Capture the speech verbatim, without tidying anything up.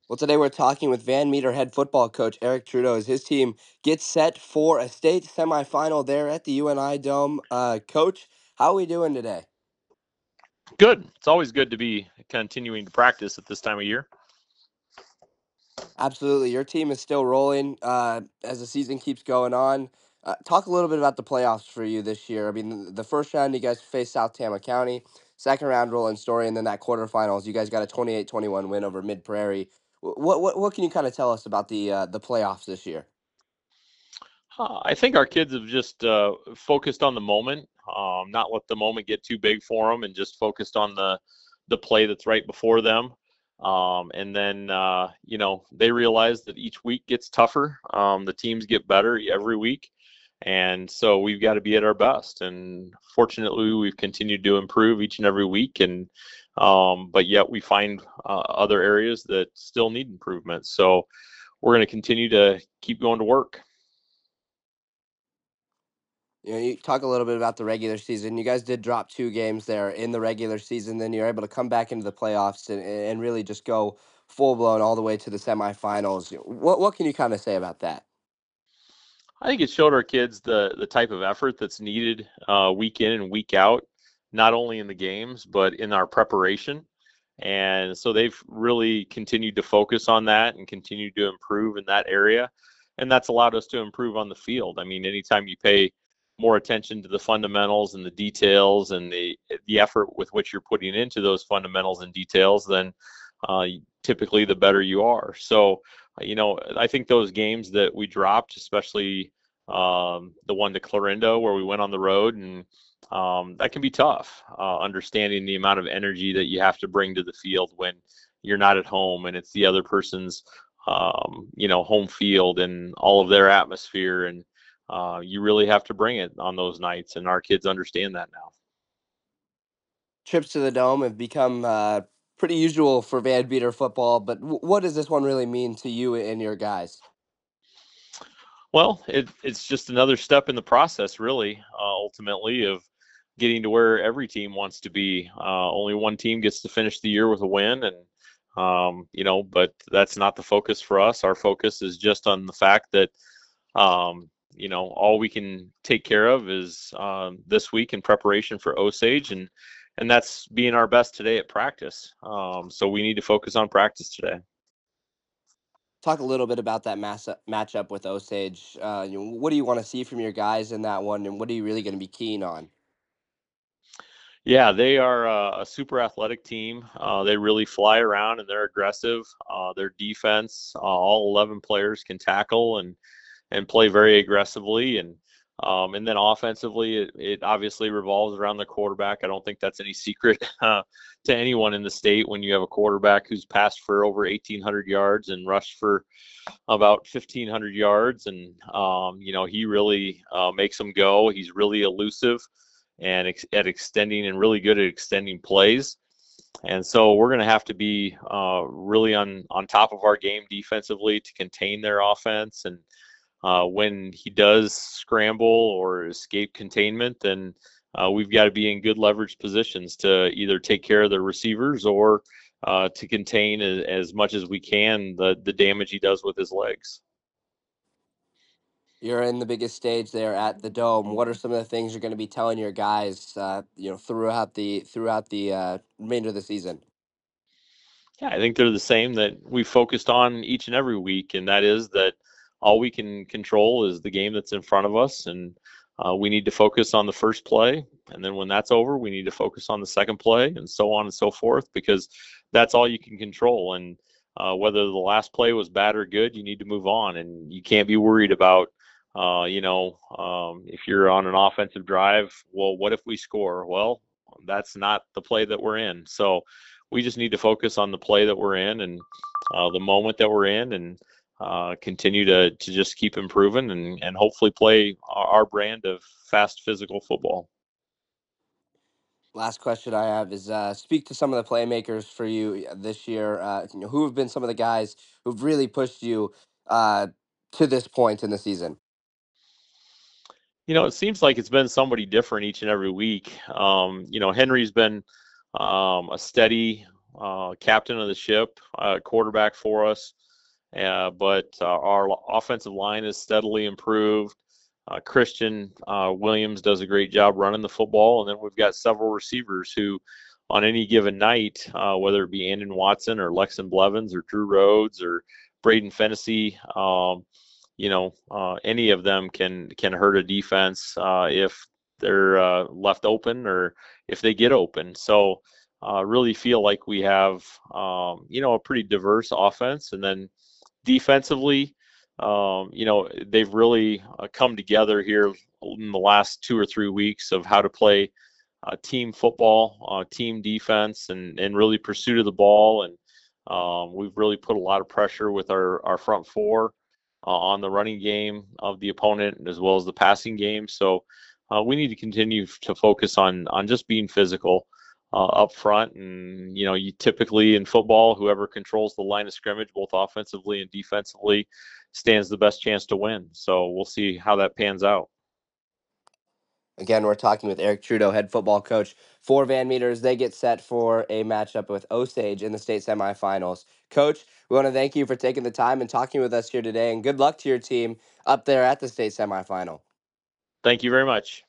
Well, today we're talking with Van Meter head football coach Eric Trudeau as his team gets set for a state semifinal there at the U N I Dome. Uh, coach, how are we doing today? Good. It's always good to be continuing to practice at this time of year. Absolutely. Your team is still rolling uh, as the season keeps going on. Uh, talk a little bit about the playoffs for you this year. I mean, the, the first round, you guys faced South Tama County. Second round, Rolling Story. And then that quarterfinals, you guys got a twenty-eight twenty-one win over Mid Prairie. Wh- What, what, what can you kind of tell us about the, uh, the playoffs this year? Uh, I think our kids have just uh, focused on the moment, um, not let the moment get too big for them, and just focused on the the play that's right before them. Um, and then uh, you know they realize that each week gets tougher. Um, the teams get better every week, and so we've got to be at our best. And fortunately, we've continued to improve each and every week. And um, but yet we find uh, other areas that still need improvement. So we're going to continue to keep going to work. You know, you talk a little bit about the regular season. You guys did drop two games there in the regular season. Then you're able to come back into the playoffs and, and really just go full blown all the way to the semifinals. What what can you kind of say about that? I think it showed our kids the the type of effort that's needed uh, week in and week out, not only in the games but in our preparation. And so they've really continued to focus on that and continue to improve in that area. And that's allowed us to improve on the field. I mean, anytime you pay more attention to the fundamentals and the details and the the effort with which you're putting into those fundamentals and details, then uh, typically the better you are. So, you know, I think those games that we dropped, especially um, the one to Clarindo where we went on the road, and um, that can be tough. Uh, understanding the amount of energy that you have to bring to the field when you're not at home and it's the other person's, um, you know, home field and all of their atmosphere, and uh, you really have to bring it on those nights. And our kids understand that now. Trips to the dome have become uh, pretty usual for Van Beater football, but w- what does this one really mean to you and your guys? Well, it, it's just another step in the process, really, uh, ultimately, of getting to where every team wants to be. Uh, only one team gets to finish the year with a win, and um, you know, but that's not the focus for us. Our focus is just on the fact that um, you know all we can take care of is um, this week in preparation for Osage, and and that's being our best today at practice. Um, so we need to focus on practice today. Talk a little bit about that mass matchup with Osage. Uh, you know, what do you want to see from your guys in that one, and what are you really going to be keen on? Yeah, they are uh, a super athletic team. Uh, they really fly around and they're aggressive. Uh, their defense, uh, all eleven players can tackle and and play very aggressively. And um, and then offensively, it, it obviously revolves around the quarterback. I don't think that's any secret uh, to anyone in the state when you have a quarterback who's passed for over eighteen hundred yards and rushed for about fifteen hundred yards. And um, you know, he really uh, makes them go. He's really elusive and ex- at extending and really good at extending plays. And so we're going to have to be uh, really on on top of our game defensively to contain their offense. And uh, when he does scramble or escape containment, then uh, we've got to be in good leverage positions to either take care of the receivers or uh, to contain as, as much as we can the the damage he does with his legs. You're in the biggest stage there at the dome. What are some of the things you're going to be telling your guys, uh, you know, throughout the throughout the uh, remainder of the season? Yeah, I think they're the same that we focused on each and every week, and that is that all we can control is the game that's in front of us, and uh, we need to focus on the first play, and then when that's over, we need to focus on the second play, and so on and so forth, because that's all you can control. And uh, whether the last play was bad or good, you need to move on, and you can't be worried about, uh, you know, um, if you're on an offensive drive, well, what if we score? Well, that's not the play that we're in, so we just need to focus on the play that we're in and uh, the moment that we're in, and uh, continue to, to just keep improving and, and hopefully play our, our brand of fast physical football. Last question I have is uh, speak to some of the playmakers for you uh, this year. Uh, you know, who have been some of the guys who've really pushed you uh, to this point in the season? You know, it seems like it's been somebody different each and every week. Um, you know, Henry's been um, a steady. uh, captain of the ship, uh, quarterback for us. Uh, but uh, our offensive line is steadily improved. Uh, Christian uh, Williams does a great job running the football, and then we've got several receivers who, on any given night, uh, whether it be Andon Watson or Lexon Blevins or Drew Rhodes or Braden Fennessy, um, you know, uh, any of them can can hurt a defense uh, if they're uh, left open or if they get open. So, uh, really feel like we have, um, you know, a pretty diverse offense, and then defensively, um, you know, they've really uh, come together here in the last two or three weeks of how to play uh, team football, uh, team defense, and and really pursuit of the ball. And um, we've really put a lot of pressure with our our front four uh, on the running game of the opponent as well as the passing game. So uh, we need to continue to focus on on just being physical uh, up front. And you know, you typically in football, whoever controls the line of scrimmage, both offensively and defensively, stands the best chance to win. So we'll see how that pans out. Again, we're talking with Eric Trudeau, head football coach for Van Meters. They get set for a matchup with Osage in the state semifinals. Coach, we want to thank you for taking the time and talking with us here today, and good luck to your team up there at the state semifinal. Thank you very much.